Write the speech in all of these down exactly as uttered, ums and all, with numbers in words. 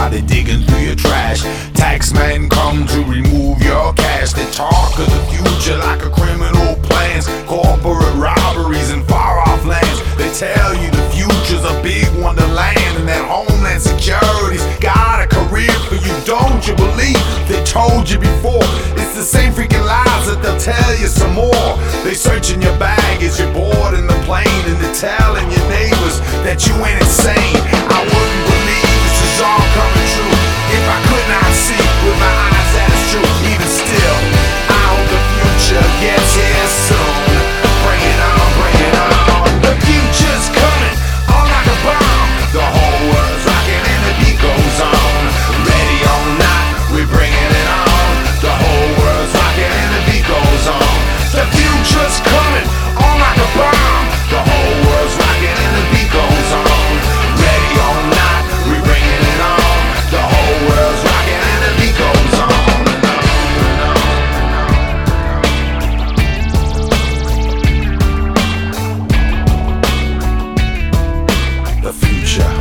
while they're digging through your trash. Taxmen come to remove your cash. They talk of the future like a criminal plans, corporate robberies in far-off lands. They tell you the future's a big wonderland, and that Homeland Security's got a career for you. Don't you believe they told you before? It's the same freaking lies that they'll tell you some more. They searching your bag as you're bored in the plane, and they're telling your neighbors that you ain't insane. I wouldn't believe this is all coming true if I could not see with my eyes that it's true. Even still, I hope the future gets here soon. Bring it on, bring it on. The future's coming on like a bomb. The whole world's rocking and the beat goes on. Ready or not, we're bringing it on. The whole world's rocking and the beat goes on. The future's coming on like a bomb. The whole world's rocking and the beat goes on. Ready or not, we're bringing it on. The whole world's rocking and the beat goes on. The future.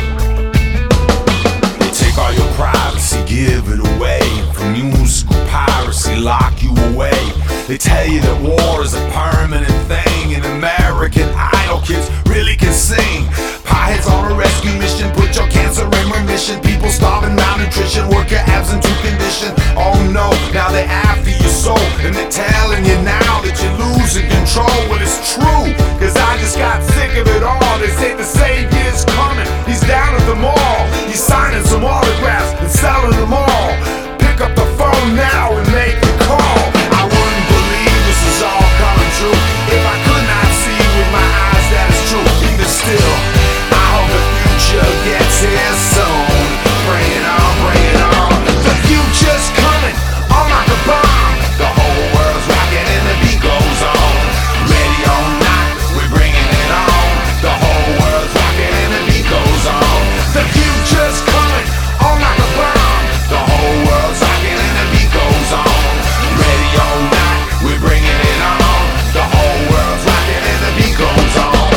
They take all your privacy, give it away. From musical piracy, lock you away. They tell you that war is a permanent thing, and American Idol kids really can sing. Pieheads on a rescue mission, put your cancer in remission. People starving, malnutrition, work your abs into condition. Oh no, now they're after your soul, and they're telling you now that you're losing control. Well, it's true, cause I just got sick of it all. They say the savior's coming, he's down at the mall. He's signing some autographs and selling them all. Pick up the phone now and make the call. I wouldn't believe this is all coming true if I could not see with my eyes that it's true. Even still, I hope the future gets here soon. Bring it on, bring it on. The future's coming on like a bomb. The whole world's rocking and the beat goes on. Ready or not, we're bringing it on. The whole world's rocking and the beat goes on. The future's coming on like a bomb. The whole world's rocking and the beat goes on. Ready or not, we're bringing it on. The whole world's rocking and the beat goes on.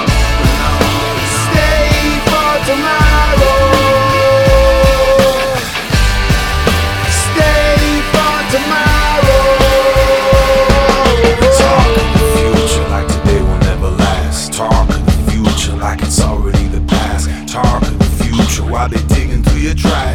Stay for tomorrow. Stay for tomorrow. Talk of the future like today will never last. Talk of the future like it's already the past. Talk of the future while they're digging through your trash.